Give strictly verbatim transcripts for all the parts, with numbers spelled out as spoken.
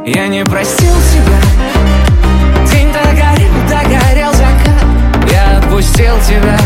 Я не простил себя. День догорел, догорел закат. Я отпустил тебя,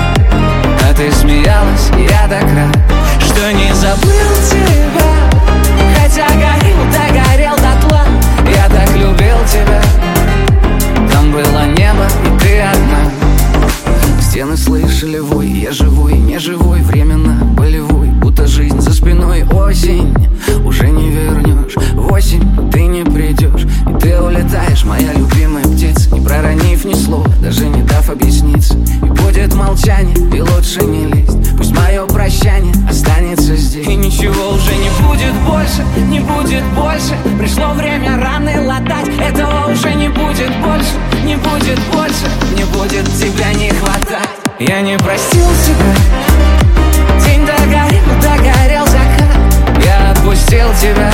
а ты смеялась, я так рад, что не забыл тебя. Хотя горел, догорел дотла. Я так любил тебя. Там было небо, и ты одна. Стены слышали вой, я живой, не живой, временно болевой, будто жизнь за спиной. Осень, уже не вернешь, в осень ты не придешь, и ты улетаешь, моя любимая птица, не проронив ни слова, даже не дав объясниться. И будет молчание, и лучше не лезть, пусть мое прощание останется здесь. И ничего уже не будет больше, не будет больше. Пришло время раны латать, этого уже не будет больше, не будет больше, не будет тебя не хватать. Я не простил тебя. День догорел, догорел закат. Я отпустил тебя,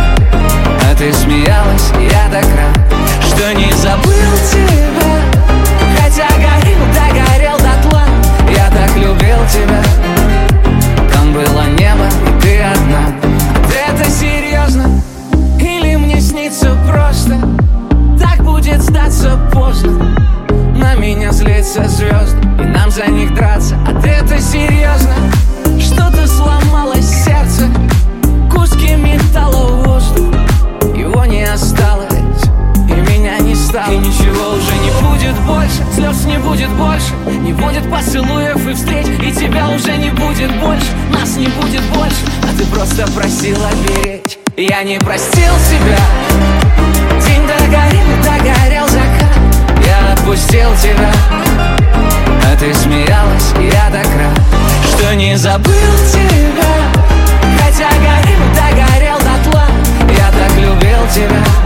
а ты смеялась, я так рад, что не забыл тебя. Хотя горел, догорел дотла. Я так любил тебя. Там было небо, и ты одна. Ты это серьезно? Или мне снится просто? Так будет сдаться поздно. На меня злятся звезды, и нам за них драться. А ты это серьезно? Что-то сломалось сердце, куски металла в воздух. Его не осталось, и меня не стало. И ничего уже не будет больше, слез не будет больше, не будет поцелуев и встреч, и тебя уже не будет больше, нас не будет больше, а ты просто просила беречь. Я не простил себя. День догорел, догорел закат. Я отпустил тебя, а ты смеялась, я так рад, что не забыл тебя. Хотя горел, догорел дотла. Я так любил тебя.